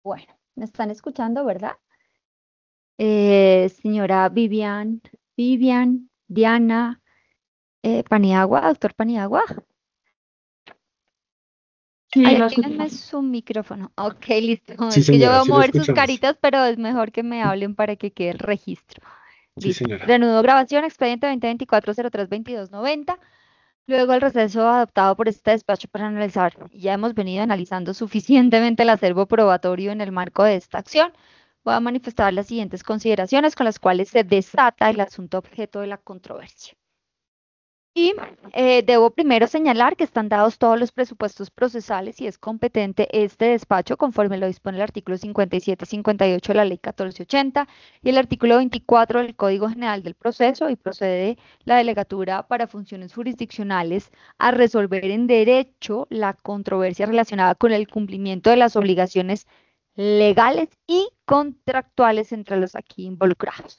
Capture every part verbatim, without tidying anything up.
Bueno, me están escuchando, ¿verdad? Eh, señora Vivian, Vivian, Diana, eh, Paniagua, doctor Paniagua. Sí, la Actívenme escucho. su micrófono. Ok, listo. Sí, Es que yo señora, veo sí la mover sus escuchamos. caritas, pero es mejor que me hablen para que quede el registro. Sí, Listo. señora. Reanudo grabación, expediente dos mil veinticuatro cero tres veintidós noventa. Luego el receso adoptado por este despacho para analizar, ya hemos venido analizando suficientemente el acervo probatorio en el marco de esta acción. Voy a manifestar las siguientes consideraciones con las cuales se desata el asunto objeto de la controversia. Y eh, debo primero señalar que están dados todos los presupuestos procesales y es competente este despacho conforme lo dispone el artículo cincuenta y siete cincuenta y ocho de la Ley catorce ochenta y el artículo veinticuatro del Código General del Proceso y procede la delegatura para funciones jurisdiccionales a resolver en derecho la controversia relacionada con el cumplimiento de las obligaciones legales y contractuales entre los aquí involucrados.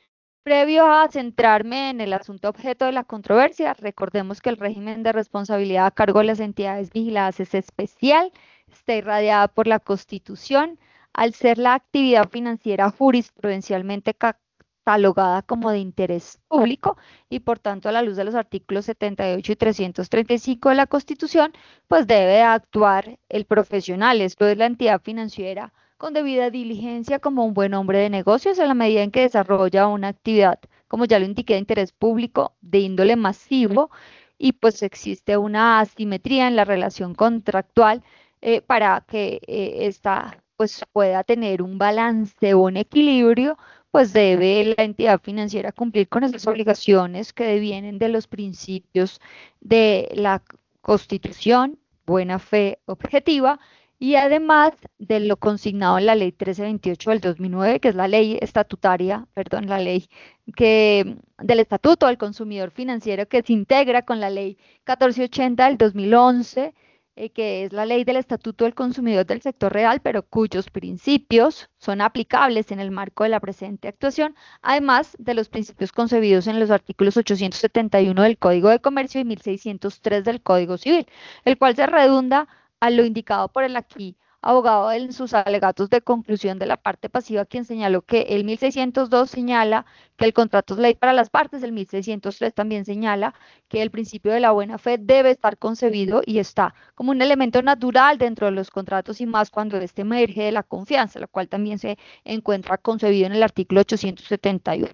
Previo a centrarme en el asunto objeto de la controversia, recordemos que el régimen de responsabilidad a cargo de las entidades vigiladas es especial, está irradiada por la Constitución, al ser la actividad financiera jurisprudencialmente catalogada como de interés público y por tanto a la luz de los artículos setenta y ocho y trescientos treinta y cinco de la Constitución, pues debe actuar el profesional, esto es la entidad financiera con debida diligencia como un buen hombre de negocios en la medida en que desarrolla una actividad, como ya lo indiqué, de interés público de índole masivo y pues existe una asimetría en la relación contractual eh, para que eh, esta pues pueda tener un balance o un equilibrio, pues debe la entidad financiera cumplir con esas obligaciones que devienen de los principios de la Constitución, buena fe objetiva y además de lo consignado en la ley trece veintiocho del dos mil nueve, que es la ley estatutaria, perdón, la ley que, del Estatuto del Consumidor Financiero que se integra con la ley catorce ochenta del dos mil once, eh, que es la ley del Estatuto del Consumidor del sector real, pero cuyos principios son aplicables en el marco de la presente actuación, además de los principios concebidos en los artículos ochocientos setenta y uno del Código de Comercio y mil seiscientos tres del Código Civil, el cual se redunda a lo indicado por el aquí abogado en sus alegatos de conclusión de la parte pasiva, quien señaló que el mil seiscientos dos señala que el contrato es ley para las partes, el mil seiscientos tres también señala que el principio de la buena fe debe estar concebido y está como un elemento natural dentro de los contratos y más cuando este emerge de la confianza, lo cual también se encuentra concebido en el artículo ochocientos setenta y uno.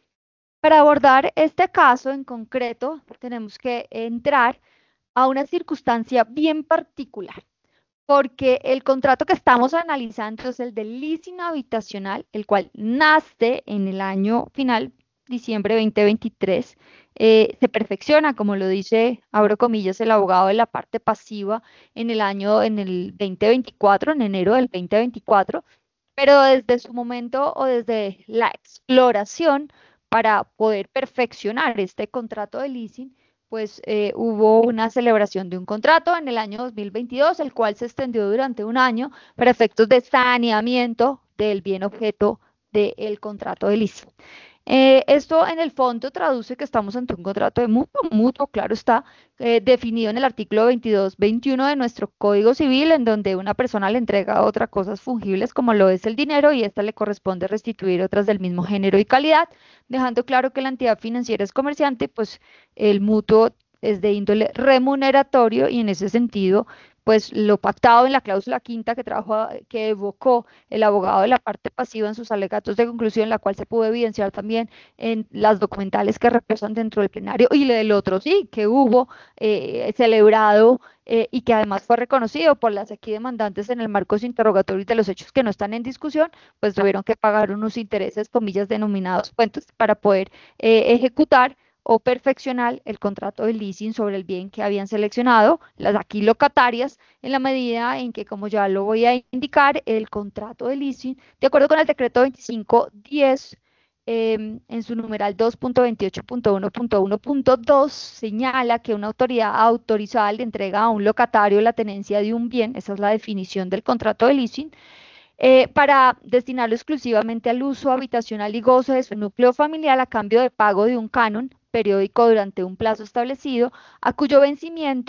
Para abordar este caso en concreto, tenemos que entrar a una circunstancia bien particular porque el contrato que estamos analizando es el del leasing habitacional, el cual nace en el año final, diciembre dos mil veintitrés, eh, se perfecciona, como lo dice, abro comillas, el abogado de la parte pasiva en el año, en el dos mil veinticuatro, en enero del dos mil veinticuatro, pero desde su momento o desde la exploración para poder perfeccionar este contrato de leasing, pues eh, hubo una celebración de un contrato en el año dos mil veintidós, el cual se extendió durante un año para efectos de saneamiento del bien objeto del contrato de leasing. Eh, esto en el fondo traduce que estamos ante un contrato de mutuo, mutuo, claro está, eh, definido en el artículo veintidós veintiuno de nuestro Código Civil, en donde una persona le entrega a otra cosas fungibles como lo es el dinero y ésta le corresponde restituir otras del mismo género y calidad, dejando claro que la entidad financiera es comerciante, pues el mutuo es de índole remuneratorio y en ese sentido, pues lo pactado en la cláusula quinta que trajo, que evocó el abogado de la parte pasiva en sus alegatos de conclusión, la cual se pudo evidenciar también en las documentales que reposan dentro del plenario y del otro sí, que hubo eh, celebrado eh, y que además fue reconocido por las aquí demandantes en el marco de su interrogatorio de los hechos que no están en discusión, pues tuvieron que pagar unos intereses, comillas, denominados cuentos para poder eh, ejecutar o perfeccionar el contrato de leasing sobre el bien que habían seleccionado, las aquí locatarias, en la medida en que, como ya lo voy a indicar, el contrato de leasing, de acuerdo con el decreto veinticinco diez, eh, en su numeral dos punto veintiocho punto uno punto uno punto dos, señala que una autoridad autorizada le entrega a un locatario la tenencia de un bien, esa es la definición del contrato de leasing, eh, para destinarlo exclusivamente al uso habitacional y goce de su núcleo familiar a cambio de pago de un canon periódico durante un plazo establecido, a cuyo vencimiento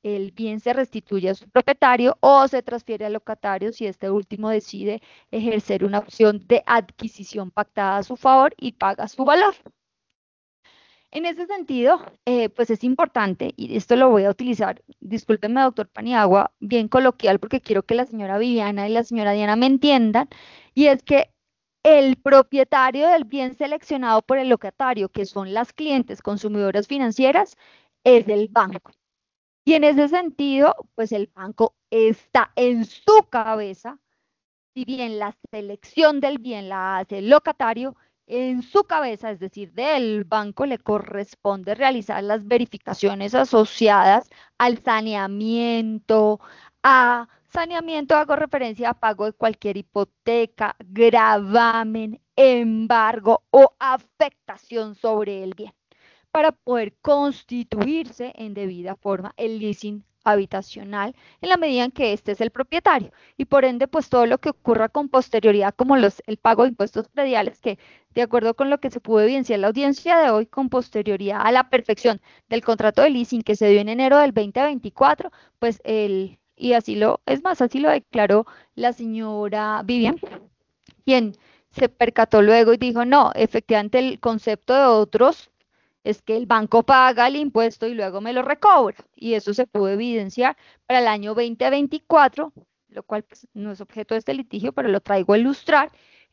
el bien se restituye a su propietario o se transfiere al locatario si este último decide ejercer una opción de adquisición pactada a su favor y paga su valor. En ese sentido, eh, pues es importante, y esto lo voy a utilizar, discúlpenme, doctor Paniagua, bien coloquial, porque quiero que la señora Viviana y la señora Diana me entiendan, y es que el propietario del bien seleccionado por el locatario, que son las clientes consumidoras financieras, es el banco. Y en ese sentido, pues el banco está en su cabeza, si bien la selección del bien la hace el locatario, en su cabeza, es decir, del banco, le corresponde realizar las verificaciones asociadas al saneamiento, a saneamiento hago referencia a pago de cualquier hipoteca, gravamen, embargo o afectación sobre el bien, para poder constituirse en debida forma el leasing habitacional en la medida en que éste es el propietario y por ende pues todo lo que ocurra con posterioridad como los, el pago de impuestos prediales que de acuerdo con lo que se pudo evidenciar en la audiencia de hoy con posterioridad a la perfección del contrato de leasing que se dio en enero del dos mil veinticuatro pues el y así lo es más así lo declaró la señora Vivian, quien se percató luego y dijo no, efectivamente el concepto de otros es que el banco paga el impuesto y luego me lo recobra. Y eso se pudo evidenciar para el año dos mil veinticuatro, lo cual pues, no es objeto de este litigio, pero lo traigo a ilustrar.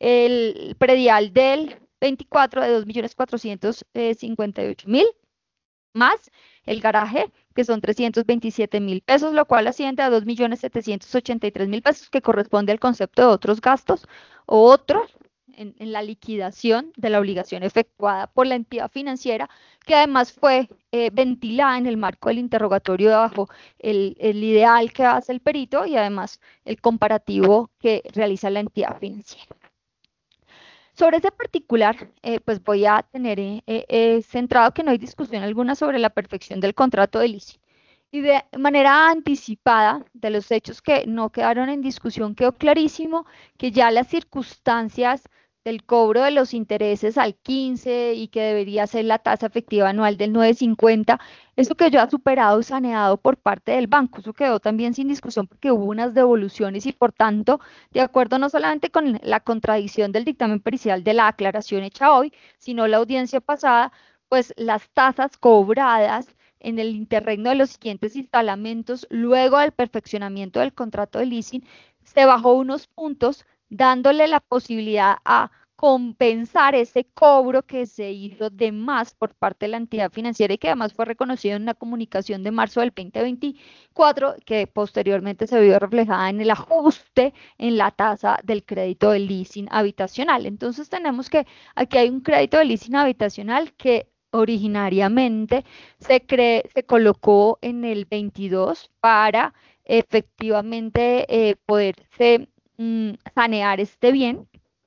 El predial del veinticuatro de dos millones cuatrocientos cincuenta y ocho mil más el garaje, que son trescientos veintisiete mil pesos, lo cual asciende a dos millones setecientos ochenta y tres mil pesos, que corresponde al concepto de otros gastos o otros en, en, la liquidación de la obligación efectuada por la entidad financiera, que además fue eh, ventilada en el marco del interrogatorio bajo el, el ideal que hace el perito y además el comparativo que realiza la entidad financiera. Sobre ese particular, eh, pues voy a tener eh, eh, centrado que no hay discusión alguna sobre la perfección del contrato de leasing. Y de manera anticipada de los hechos que no quedaron en discusión, quedó clarísimo que ya las circunstancias del cobro de los intereses al quince y que debería ser la tasa efectiva anual del nueve punto cincuenta, eso quedó ya superado y saneado por parte del banco. Eso quedó también sin discusión porque hubo unas devoluciones y por tanto, de acuerdo no solamente con la contradicción del dictamen pericial de la aclaración hecha hoy, sino la audiencia pasada, pues las tasas cobradas en el interregno de los siguientes instalamentos, luego del perfeccionamiento del contrato de leasing, se bajó unos puntos, dándole la posibilidad a compensar ese cobro que se hizo de más por parte de la entidad financiera y que además fue reconocido en una comunicación de marzo del dos mil veinticuatro, que posteriormente se vio reflejada en el ajuste en la tasa del crédito de leasing habitacional. Entonces tenemos que aquí hay un crédito de leasing habitacional que originariamente se, cree, se colocó en el veintidós para efectivamente eh, poderse mm, sanear este bien.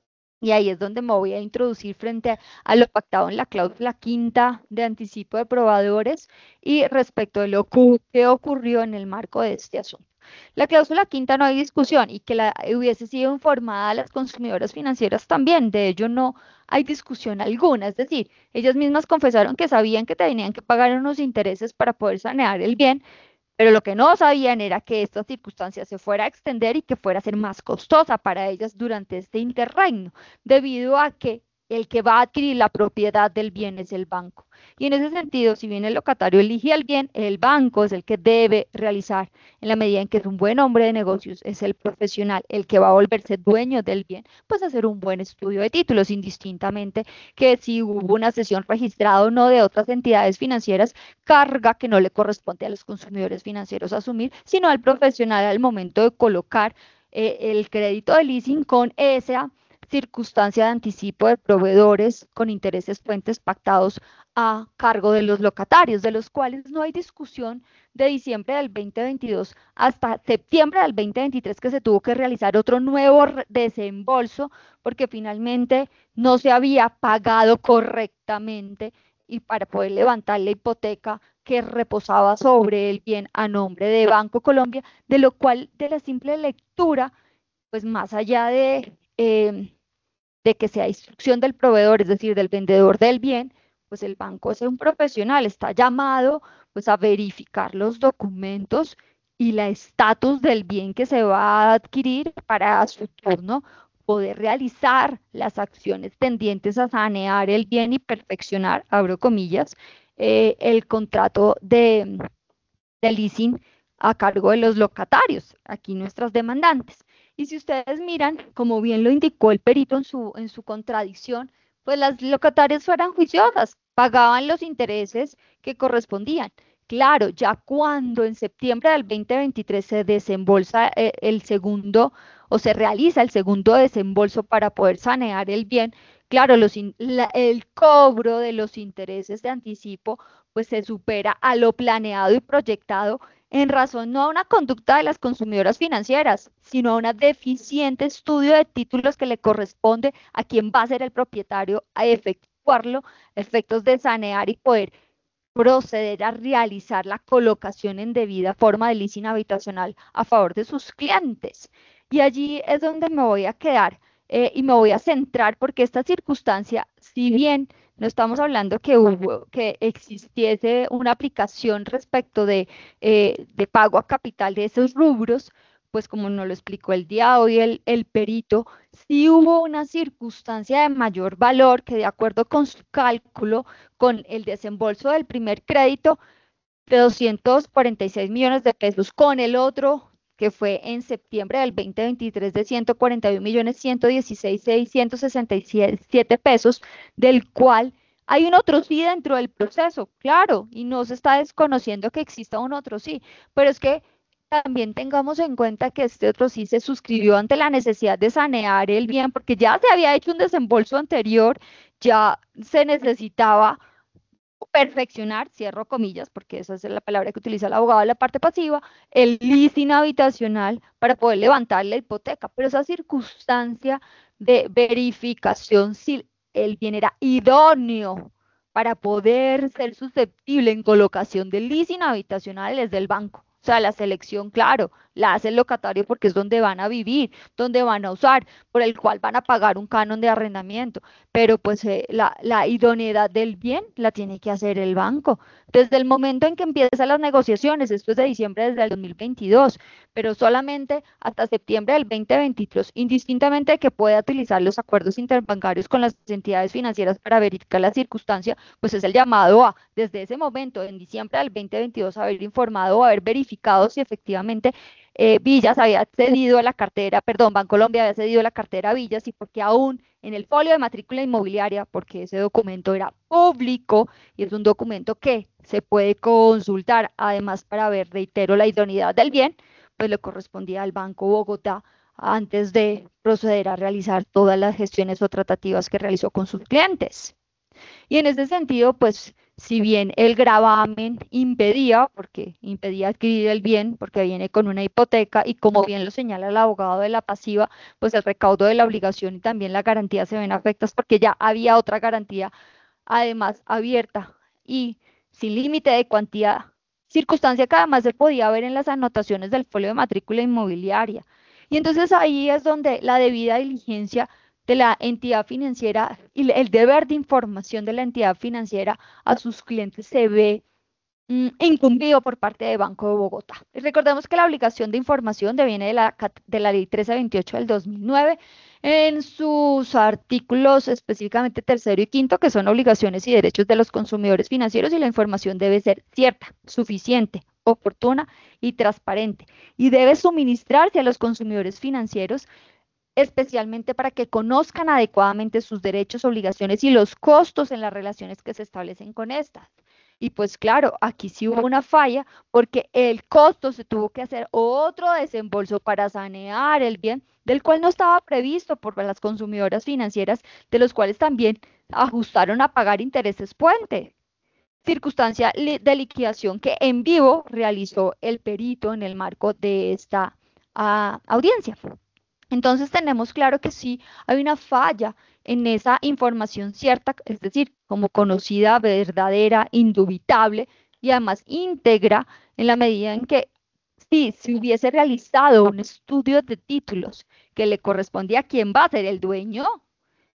Y ahí es donde me voy a introducir frente a, a lo pactado en la cláusula quinta de anticipo de probadores y respecto de lo que ocurrió en el marco de este asunto. La cláusula quinta no hay discusión y que la hubiese sido informada a las consumidoras financieras también, de ello no hay discusión alguna, es decir, ellas mismas confesaron que sabían que tenían que pagar unos intereses para poder sanear el bien, pero lo que no sabían era que esta circunstancia se fuera a extender y que fuera a ser más costosa para ellas durante este interregno, debido a que el que va a adquirir la propiedad del bien es el banco. Y en ese sentido, si bien el locatario elige el bien, el banco es el que debe realizar, en la medida en que es un buen hombre de negocios, es el profesional, el que va a volverse dueño del bien, pues hacer un buen estudio de títulos, indistintamente que si hubo una cesión registrada o no de otras entidades financieras, carga que no le corresponde a los consumidores financieros asumir, sino al profesional al momento de colocar eh, el crédito de leasing con esa circunstancia de anticipo de proveedores con intereses fuentes pactados a cargo de los locatarios, de los cuales no hay discusión de diciembre del dos mil veintidós hasta septiembre del dos mil veintitrés que se tuvo que realizar otro nuevo desembolso porque finalmente no se había pagado correctamente y para poder levantar la hipoteca que reposaba sobre el bien a nombre de Banco Colombia, de lo cual de la simple lectura, pues más allá de, eh, de que sea instrucción del proveedor, es decir, del vendedor del bien, pues el banco es un profesional, está llamado pues a verificar los documentos y la estatus del bien que se va a adquirir para a su turno poder realizar las acciones tendientes a sanear el bien y perfeccionar, abro comillas, eh, el contrato de, de leasing a cargo de los locatarios, aquí nuestras demandantes. Y si ustedes miran, como bien lo indicó el perito en su, en su contradicción, pues las locatarias fueran juiciosas, pagaban los intereses que correspondían. Claro, ya cuando en septiembre del dos mil veintitrés se desembolsa eh, el segundo o se realiza el segundo desembolso para poder sanear el bien, claro, los in- la- el cobro de los intereses de anticipo pues se supera a lo planeado y proyectado en razón no a una conducta de las consumidoras financieras, sino a un deficiente estudio de títulos que le corresponde a quien va a ser el propietario a efectuarlo, efectos de sanear y poder proceder a realizar la colocación en debida forma de leasing habitacional a favor de sus clientes. Y allí es donde me voy a quedar eh, y me voy a centrar porque esta circunstancia, si bien no estamos hablando que hubo, que existiese una aplicación respecto de, eh, de pago a capital de esos rubros, pues como nos lo explicó el día de hoy el, el perito, sí hubo una circunstancia de mayor valor que de acuerdo con su cálculo, con el desembolso del primer crédito de doscientos cuarenta y seis millones de pesos, con el otro que fue en septiembre del dos mil veintitrés de ciento cuarenta y un millones ciento dieciséis mil seiscientos sesenta y siete pesos, del cual hay un otro sí dentro del proceso, claro, y no se está desconociendo que exista un otro sí, pero es que también tengamos en cuenta que este otro sí se suscribió ante la necesidad de sanear el bien, porque ya se había hecho un desembolso anterior, ya se necesitaba perfeccionar, cierro comillas, porque esa es la palabra que utiliza el abogado de la parte pasiva, el leasing habitacional para poder levantar la hipoteca. Pero esa circunstancia de verificación si el bien era idóneo para poder ser susceptible en colocación del leasing habitacional es del banco. O sea, la selección, claro, la hace el locatario porque es donde van a vivir, donde van a usar, por el cual van a pagar un canon de arrendamiento, pero pues eh, la, la idoneidad del bien la tiene que hacer el banco. Desde el momento en que empiezan las negociaciones, esto es de diciembre desde el dos mil veintidós, pero solamente hasta septiembre del dos mil veintitrés, indistintamente de que pueda utilizar los acuerdos interbancarios con las entidades financieras para verificar la circunstancia, pues es el llamado a, desde ese momento, en diciembre del dos mil veintidós, haber informado o haber verificado si efectivamente eh, Villas había cedido a la cartera, perdón, Bancolombia había cedido la cartera a Villas y porque aún en el folio de matrícula inmobiliaria, porque ese documento era público y es un documento que se puede consultar, además para ver, reitero, la idoneidad del bien, pues le correspondía al Banco Bogotá antes de proceder a realizar todas las gestiones o tratativas que realizó con sus clientes. Y en ese sentido, pues, si bien el gravamen impedía, porque impedía adquirir el bien, porque viene con una hipoteca, y como bien lo señala el abogado de la pasiva, pues el recaudo de la obligación y también la garantía se ven afectadas porque ya había otra garantía, además abierta y sin límite de cuantía, circunstancia que además se podía ver en las anotaciones del folio de matrícula inmobiliaria. Y entonces ahí es donde la debida diligencia de la entidad financiera y el deber de información de la entidad financiera a sus clientes se ve mm, incumplido por parte de Banco de Bogotá. Y recordemos que la obligación de información deviene de la, cat- de la Ley trece veintiocho del dos mil nueve en sus artículos específicamente tercero y quinto, que son obligaciones y derechos de los consumidores financieros, y la información debe ser cierta, suficiente, oportuna y transparente, y debe suministrarse a los consumidores financieros especialmente para que conozcan adecuadamente sus derechos, obligaciones y los costos en las relaciones que se establecen con estas. Y pues claro, aquí sí hubo una falla porque el costo se tuvo que hacer otro desembolso para sanear el bien del cual no estaba previsto por las consumidoras financieras, de los cuales también ajustaron a pagar intereses puente. Circunstancia li- de liquidación que en vivo realizó el perito en el marco de esta ah, audiencia. Entonces tenemos claro que sí hay una falla en esa información cierta, es decir, como conocida, verdadera, indubitable y además íntegra en la medida en que sí, si hubiese realizado un estudio de títulos que le correspondía a quien va a ser el dueño,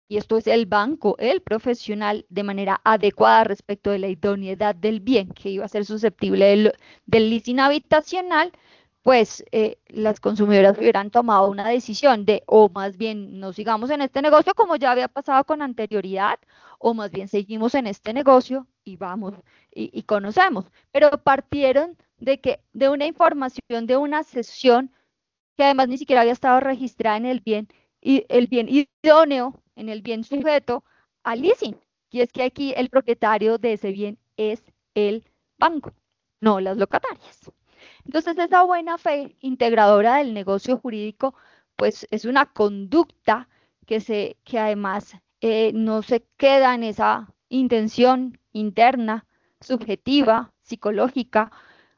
y esto es el banco, el profesional, de manera adecuada respecto de la idoneidad del bien que iba a ser susceptible del, del leasing habitacional, pues eh, las consumidoras hubieran tomado una decisión de, o más bien no sigamos en este negocio como ya había pasado con anterioridad, o más bien seguimos en este negocio y vamos y, y conocemos. Pero partieron de que de una información de una sesión que además ni siquiera había estado registrada en el bien, y el bien idóneo, en el bien sujeto al leasing. Y es que aquí el propietario de ese bien es el banco, no las locatarias. Entonces, esa buena fe integradora del negocio jurídico, pues es una conducta que, se, que además eh, no se queda en esa intención interna, subjetiva, psicológica,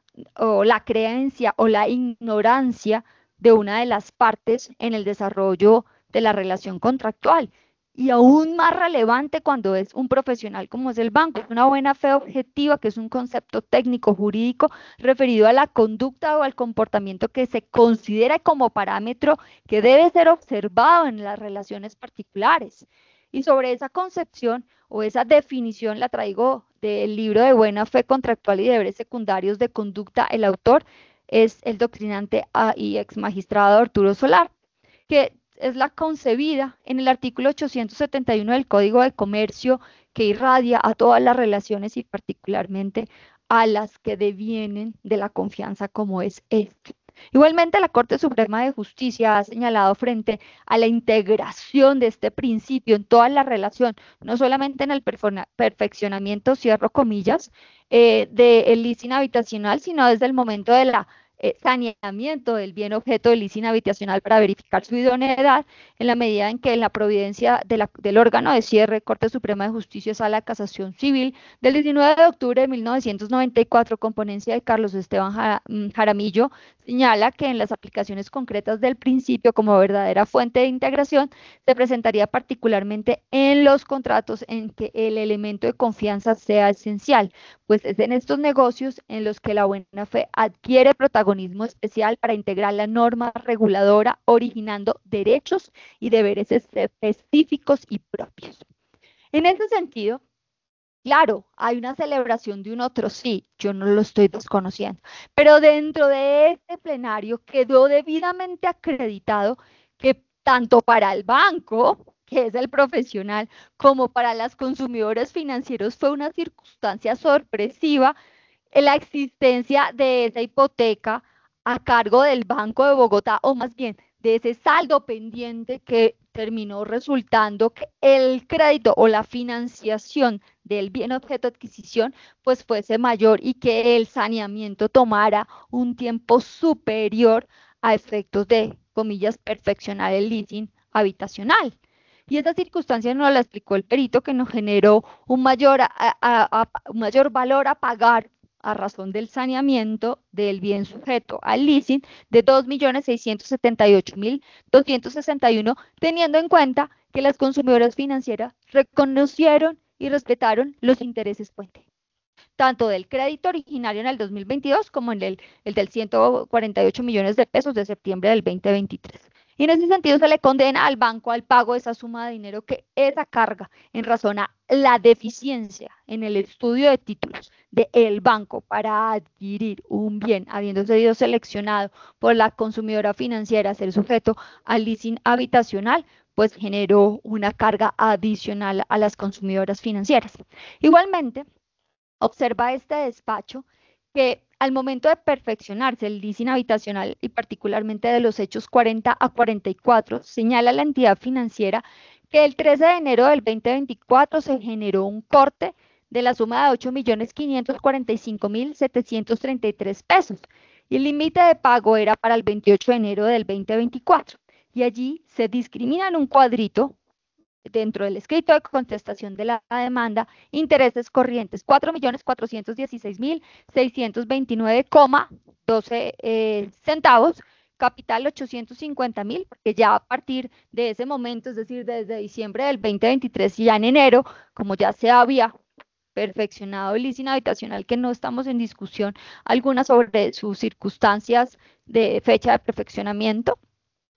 o la creencia o la ignorancia de una de las partes en el desarrollo de la relación contractual. Y aún más relevante cuando es un profesional como es el banco, es una buena fe objetiva, que es un concepto técnico jurídico referido a la conducta o al comportamiento que se considera como parámetro que debe ser observado en las relaciones particulares. Y sobre esa concepción o esa definición la traigo del libro de Buena Fe Contractual y Deberes Secundarios de Conducta. El autor es el doctrinante ah, y ex magistrado Arturo Solar, que es la concebida en el artículo ochocientos setenta y uno del Código de Comercio, que irradia a todas las relaciones y particularmente a las que devienen de la confianza, como es este. Igualmente, la Corte Suprema de Justicia ha señalado frente a la integración de este principio en toda la relación, no solamente en el perfeccionamiento, cierro comillas, eh, del leasing habitacional, sino desde el momento de la eh, saneamiento del bien objeto del leasing habitacional para verificar su idoneidad, en la medida en que en la providencia de la, del órgano de cierre, Corte Suprema de Justicia, Sala de Casación Civil, del diecinueve de octubre de mil novecientos noventa y cuatro, con ponencia de Carlos Esteban Jaramillo, señala que en las aplicaciones concretas del principio como verdadera fuente de integración se presentaría particularmente en los contratos en que el elemento de confianza sea esencial, pues es en estos negocios en los que la buena fe adquiere protagonismo especial para integrar la norma reguladora, originando derechos y deberes específicos y propios. En ese sentido, claro, hay una celebración de un otro, sí, yo no lo estoy desconociendo, pero dentro de este plenario quedó debidamente acreditado que tanto para el banco, que es el profesional, como para las consumidoras financieros fue una circunstancia sorpresiva la existencia de esa hipoteca a cargo del Banco de Bogotá, o más bien de ese saldo pendiente que terminó resultando que el crédito o la financiación del bien objeto de adquisición pues fuese mayor y que el saneamiento tomara un tiempo superior a efectos de, comillas, perfeccionar el leasing habitacional. Y esa circunstancia nos la explicó el perito, que nos generó un mayor, a, a, a, un mayor valor a pagar a razón del saneamiento del bien sujeto al leasing de dos millones seiscientos setenta y ocho mil doscientos sesenta y uno, teniendo en cuenta que las consumidoras financieras reconocieron y respetaron los intereses puente, tanto del crédito originario en el dos mil veintidós como en el, el del ciento cuarenta y ocho millones de pesos de septiembre del dos mil veintitrés. Y en ese sentido se le condena al banco al pago de esa suma de dinero que esa carga en razón a la deficiencia en el estudio de títulos del banco para adquirir un bien, habiendo sido seleccionado por la consumidora financiera ser sujeto al leasing habitacional, pues generó una carga adicional a las consumidoras financieras. Igualmente, observa este despacho que al momento de perfeccionarse el leasing habitacional y particularmente de los hechos cuarenta a cuarenta y cuatro, señala la entidad financiera que el trece de enero del dos mil veinticuatro se generó un corte de la suma de ocho millones quinientos cuarenta y cinco mil setecientos treinta y tres pesos y el límite de pago era para el veintiocho de enero del dos mil veinticuatro. Y allí se discrimina en un cuadrito dentro del escrito de contestación de la demanda, intereses corrientes cuatro millones cuatrocientos dieciséis mil seiscientos veintinueve coma doce eh, centavos, capital ochocientos cincuenta mil, porque ya a partir de ese momento, es decir, desde diciembre del dos mil veintitrés y ya en enero, como ya se había perfeccionado el leasing habitacional, que no estamos en discusión alguna sobre sus circunstancias de fecha de perfeccionamiento,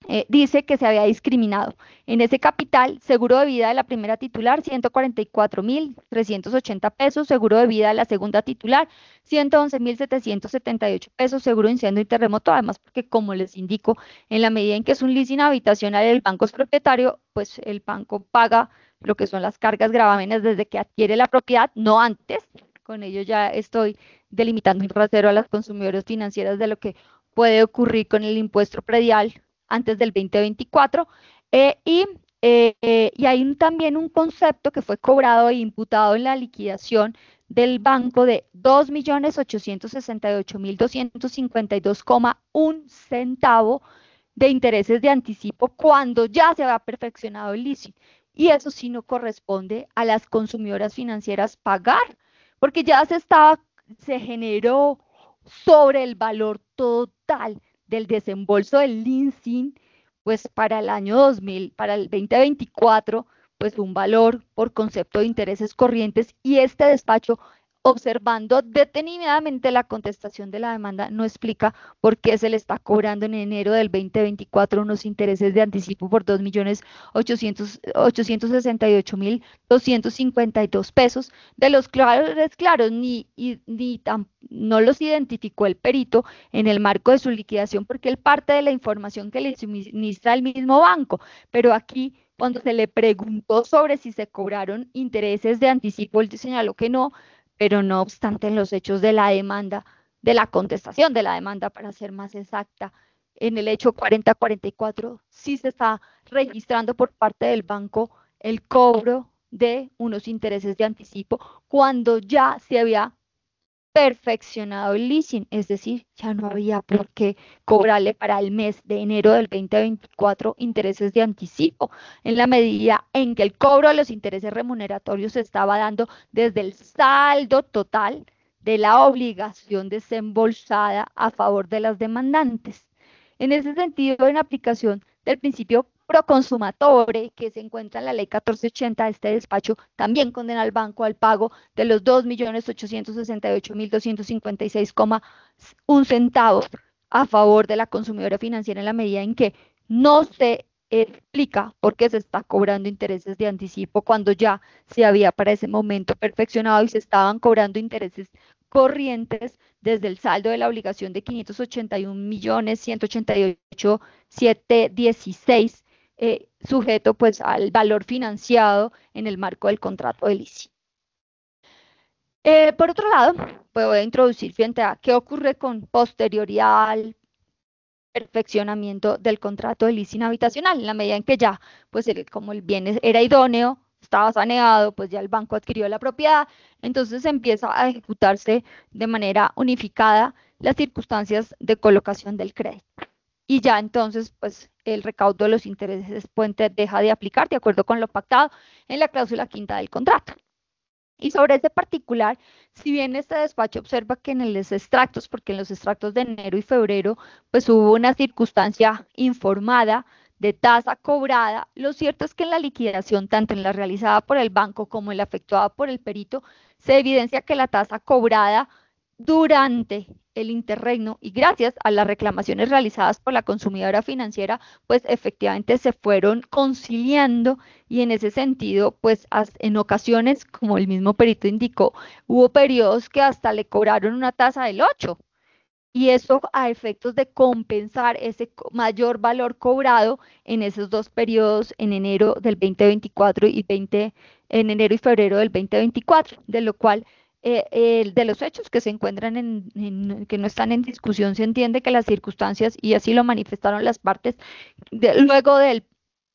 eh, dice que se había discriminado. En ese capital, seguro de vida de la primera titular, ciento cuarenta y cuatro mil trescientos ochenta pesos, seguro de vida de la segunda titular, ciento once mil setecientos setenta y ocho pesos, seguro de incendio y terremoto, además porque como les indico, en la medida en que es un leasing habitacional, el banco es propietario, pues el banco paga lo que son las cargas gravámenes desde que adquiere la propiedad, no antes. Con ello ya estoy delimitando un rasero a las consumidoras financieras de lo que puede ocurrir con el impuesto predial antes del dos mil veinticuatro, eh, y, eh, eh, y hay un, también un concepto que fue cobrado e imputado en la liquidación del banco de dos millones ochocientos sesenta y ocho mil doscientos cincuenta y dos coma uno centavo de intereses de anticipo cuando ya se había perfeccionado el leasing. Y eso sí no corresponde a las consumidoras financieras pagar, porque ya se estaba, se generó sobre el valor total del desembolso del leasing, pues para el año dos mil, para el dos mil veinticuatro, pues un valor por concepto de intereses corrientes y este despacho, observando detenidamente la contestación de la demanda, no explica por qué se le está cobrando en enero del dos mil veinticuatro unos intereses de anticipo por dos millones ochocientos sesenta y ocho mil doscientos cincuenta y dos pesos, de los claros, claros, ni, y, ni tan, no los identificó el perito en el marco de su liquidación porque él parte de la información que le suministra el mismo banco, pero aquí cuando se le preguntó sobre si se cobraron intereses de anticipo, él señaló que no, pero no obstante en los hechos de la demanda, de la contestación de la demanda, para ser más exacta, en el hecho cuarenta cuarenta y cuatro, sí se está registrando por parte del banco el cobro de unos intereses de anticipo cuando ya se había perfeccionado el leasing, es decir, ya no había por qué cobrarle para el mes de enero del dos mil veinticuatro intereses de anticipo, en la medida en que el cobro de los intereses remuneratorios se estaba dando desde el saldo total de la obligación desembolsada a favor de las demandantes. En ese sentido, en aplicación del principio pro consumatore que se encuentra en la ley catorce ochenta, este despacho también condena al banco al pago de los dos millones ochocientos sesenta y ocho mil doscientos cincuenta y seis coma uno centavos a favor de la consumidora financiera en la medida en que no se explica por qué se está cobrando intereses de anticipo cuando ya se había para ese momento perfeccionado y se estaban cobrando intereses corrientes desde el saldo de la obligación de quinientos ochenta y un millones ciento ochenta y ocho mil setecientos dieciséis, eh, sujeto pues al valor financiado en el marco del contrato de leasing. Eh, por otro lado, pues voy a introducir frente a qué ocurre con posterioridad al perfeccionamiento del contrato de leasing habitacional, en la medida en que ya, pues el, como el bien era idóneo, estaba saneado, pues ya el banco adquirió la propiedad, entonces empieza a ejecutarse de manera unificada las circunstancias de colocación del crédito. Y ya entonces, pues el recaudo de los intereses puente deja de aplicar de acuerdo con lo pactado en la cláusula quinta del contrato. Y sobre este particular, si bien este despacho observa que en los extractos, porque en los extractos de enero y febrero, pues hubo una circunstancia informada de tasa cobrada, lo cierto es que en la liquidación, tanto en la realizada por el banco como en la efectuada por el perito, se evidencia que la tasa cobrada durante el interregno y gracias a las reclamaciones realizadas por la consumidora financiera, pues efectivamente se fueron conciliando y en ese sentido, pues en ocasiones, como el mismo perito indicó, hubo periodos que hasta le cobraron una tasa del ocho y eso a efectos de compensar ese mayor valor cobrado en esos dos periodos, en enero del dos mil veinticuatro y veinte, en enero y febrero del dos mil veinticuatro, de lo cual eh, eh, de los hechos que se encuentran en, en, que no están en discusión, se entiende que las circunstancias, y así lo manifestaron las partes, de, luego del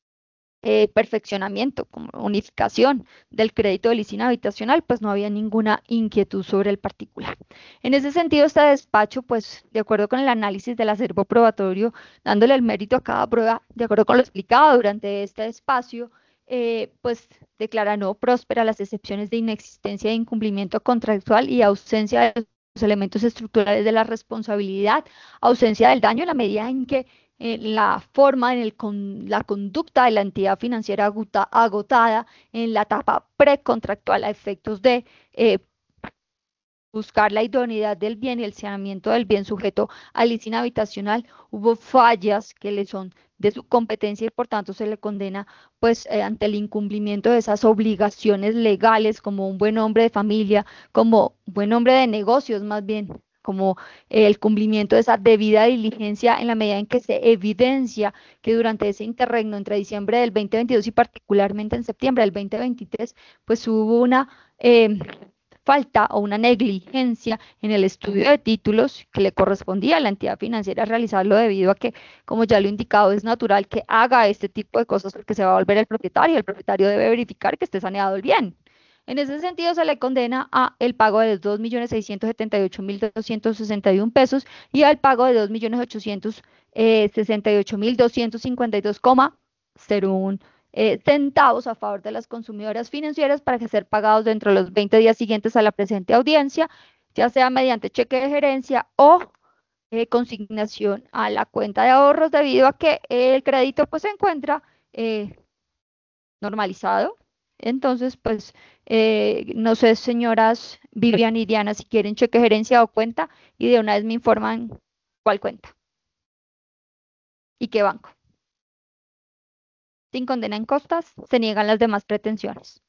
eh, perfeccionamiento, como unificación del crédito de leasing habitacional, pues no había ninguna inquietud sobre el particular. En ese sentido, este despacho, pues de acuerdo con el análisis del acervo probatorio, dándole el mérito a cada prueba, de acuerdo con lo explicado durante este espacio, eh, pues declara no próspera las excepciones de inexistencia de incumplimiento contractual y ausencia de los elementos estructurales de la responsabilidad, ausencia del daño en la medida en que eh, la forma, en el con, la conducta de la entidad financiera agota, agotada en la etapa precontractual a efectos de eh, buscar la idoneidad del bien y el saneamiento del bien sujeto al leasing habitacional, hubo fallas que le son de su competencia y por tanto se le condena pues eh, ante el incumplimiento de esas obligaciones legales como un buen hombre de familia, como un buen hombre de negocios más bien, como eh, el cumplimiento de esa debida diligencia en la medida en que se evidencia que durante ese interregno entre diciembre del dos mil veintidós y particularmente en septiembre del dos mil veintitrés, pues hubo una eh, falta o una negligencia en el estudio de títulos que le correspondía a la entidad financiera realizarlo debido a que, como ya lo he indicado, es natural que haga este tipo de cosas porque se va a volver el propietario. El propietario debe verificar que esté saneado el bien. En ese sentido, se le condena a el pago de dos millones seiscientos setenta y ocho mil doscientos sesenta y uno pesos y al pago de dos millones ochocientos sesenta y ocho mil doscientos cincuenta y dos coma cero uno eh, centavos a favor de las consumidoras financieras para que ser pagados dentro de los veinte días siguientes a la presente audiencia, ya sea mediante cheque de gerencia o eh, consignación a la cuenta de ahorros, debido a que el crédito pues se encuentra eh, normalizado. Entonces, pues, eh, no sé, señoras Vivian y Diana, si quieren cheque de gerencia o cuenta, y de una vez me informan cuál cuenta y qué banco. Sin condena en costas, se niegan las demás pretensiones.